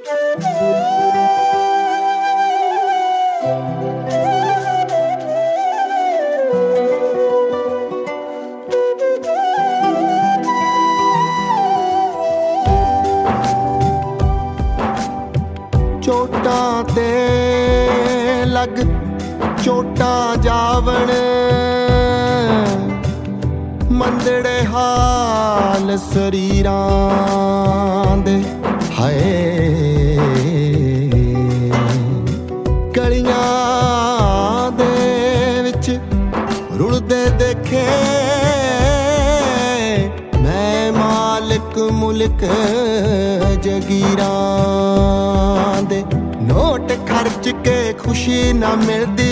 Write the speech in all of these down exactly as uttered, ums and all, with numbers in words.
ਚੋਟਾਂ ਤੇ ਲੱਗ ਚੋਟਾਂ ਜਾਵਣ, ਮੰਦੜੇ ਹਾਲ ਸਰੀਰਾਂ ਦੇ ਹਾਏ। ਗਲੀਆਂ ਦੇ ਵਿੱਚ ਰੁਲਦੇ ਦੇਖੇ ਮੈਂ ਮਾਲਕ ਮੁਲਕ ਜਗੀਰਾਂ ਦੇ। ਨੋਟ ਖਰਚ ਕੇ ਖੁਸ਼ੀ ਨਾ ਮਿਲਦੀ,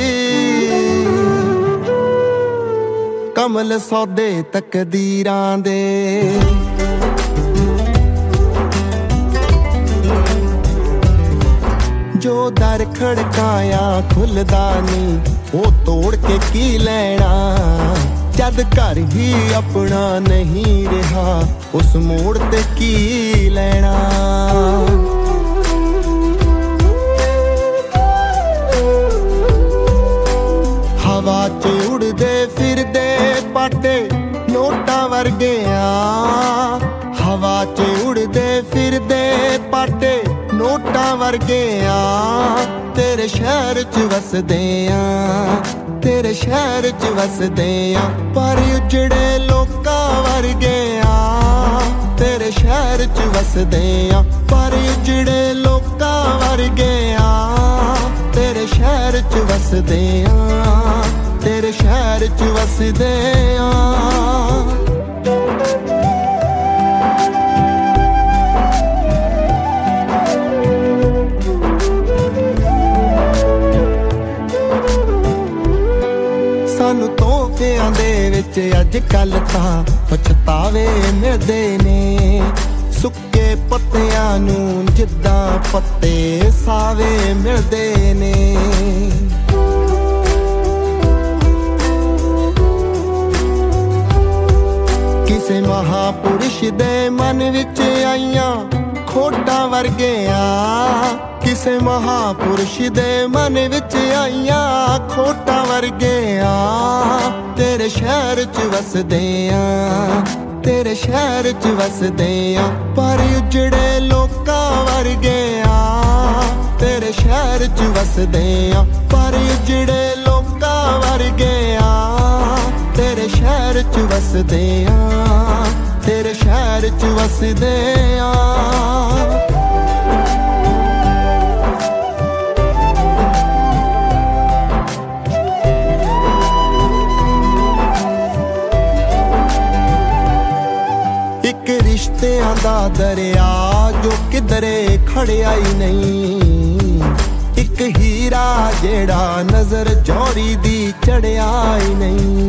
ਕਮਲ ਸੌਦੇ ਤਕਦੀਰਾਂ ਦੇ। ਜੋ ਦਰ ਖੜਕਾਇਆ ਖੁੱਲਦਾ ਨੀ, ਉਹ ਤੋੜ ਕੇ ਕੀ ਲੈਣਾ। ਜਦ ਘਰ ਹੀ ਆਪਣਾ ਨਹੀਂ ਰਿਹਾ, ਉਸ ਮੋੜ ਤੇ ਕੀ ਲੈਣਾ। ਹਵਾ ਚ ਉੜਦੇ ਫਿਰਦੇ ਪਾਟੇ ਨੋਟਾਂ ਵਰਗਿਆਂ, ਹਵਾ ਚ ਉੜਦੇ ਫਿਰਦੇ ਪਾਟੇ ਨੋਟਾਂ ਵਰਗਿਆਂ। ਤੇਰੇ ਸ਼ਹਿਰ ਚ ਵਸਦੇ ਆਂ, ਤੇਰੇ ਸ਼ਹਿਰ ਚ ਵਸਦੇ ਆਂ, ਪਰ ਉਜੜੇ ਲੋਕਾਂ ਵਰਗਿਆਂ। ਤੇਰੇ ਸ਼ਹਿਰ ਚ ਵਸਦੇ ਆਂ, ਪਰ ਉਜੜੇ ਲੋਕਾਂ ਵਰਗਿਆਂ। ਤੇਰੇ ਸ਼ਹਿਰ ਚ ਵਸਦੇ ਆਂ, ਤੇਰੇ ਸ਼ਹਿਰ ਚ ਵਸਦੇ ਆਂ। ਸਾਨੂੰ ਤੋਹਫਿਆਂ ਦੇ ਵਿੱਚ ਅੱਜ ਕੱਲ ਤਾਂ ਪਛਤਾਵੇ ਮਿਲਦੇ ਨੇ। ਸੁੱਕੇ ਪੱਤਿਆਂ ਨੂੰ ਜਿੱਦਾਂ ਪੱਤੇ ਸਾਵੇ ਮਿਲਦੇ ਨੇ। ਕਿਸੇ ਮਹਾਪੁਰਸ਼ ਦੇ ਮਨ ਵਿੱਚ ਆਈਆਂ ਖੋਟਾਂ ਵਰਗਿਆਂ। ਕਿਸੇ ਮਹਾਪੁਰਸ਼ ਦੇ ਮਨ ਵਿੱਚ ਆਈਆਂ ਖੋਟਾਂ ਵਰਗਿਆਂ। ਤੇਰੇ ਸ਼ਹਿਰ ਚ ਵਸਦੇ ਆਂ, ਤੇਰੇ ਸ਼ਹਿਰ ਚ ਵਸਦੇ ਆਂ, ਪਰ ਉਜੜੇ ਲੋਕਾਂ ਵਰਗਿਆਂ। ਤੇਰੇ ਸ਼ਹਿਰ ਚ ਵਸਦੇ ਆਂ, ਪਰ ਉਜੜੇ ਲੋਕਾਂ ਵਰਗਿਆਂ। ਤੇਰੇ ਸ਼ਹਿਰ ਚ ਵਸਦੇ ਆਂ, ਤੇਰੇ ਸ਼ਹਿਰ ਚ ਵਸਦੇ ਆਂ। ਇੱਕ ਰਿਸ਼ਤਿਆਂ ਦਾ ਦਰਿਆ ਜੋ ਕਿਧਰੇ ਖੜਿਆ ਹੀ ਨਹੀਂ। ਇੱਕ ਹੀਰਾ ਜਿਹੜਾ ਨਜ਼ਰ ਜੌਹਰੀ ਦੀ ਚੜਿਆ ਹੀ ਨਹੀਂ।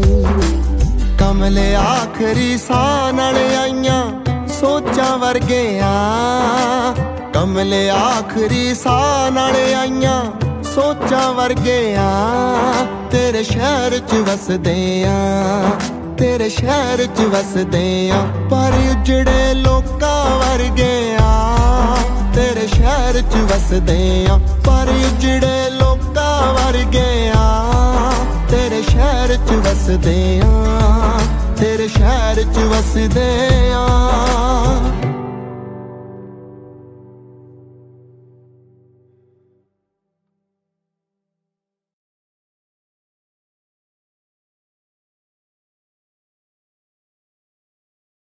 ਕਮਲੇ ਆਖਰੀ ਸਾਹ ਨਾਲ ਆਈਆਂ ਸੋਚਾਂ ਵਰਗਿਆਂ। ਕਮਲੇ ਆਖਰੀ ਸਾਹ ਨਾਲ ਆਈਆਂ ਸੋਚਾਂ ਵਰਗਿਆਂ। ਤੇਰੇ ਸ਼ਹਿਰ ਚ ਵਸਦੇ ਆਂ, ਤੇਰੇ ਸ਼ਹਿਰ ਚ ਵਸਦੇ ਆਂ, ਪਰ ਉਜੜੇ ਲੋਕਾਂ ਵਰਗਿਆਂ। ਤੇਰੇ ਸ਼ਹਿਰ ਚ ਵਸਦੇ ਆਂ, ਪਰ ਉਜੜੇ ਲੋਕਾਂ ਵਰਗਿਆਂ। ਤੇਰੇ ਸ਼ਹਿਰ ਚ ਵਸਦੇ ਆਂ, ਤੇਰੇ ਸ਼ਹਿਰ ਚ ਵਸਦੇ ਆਂ।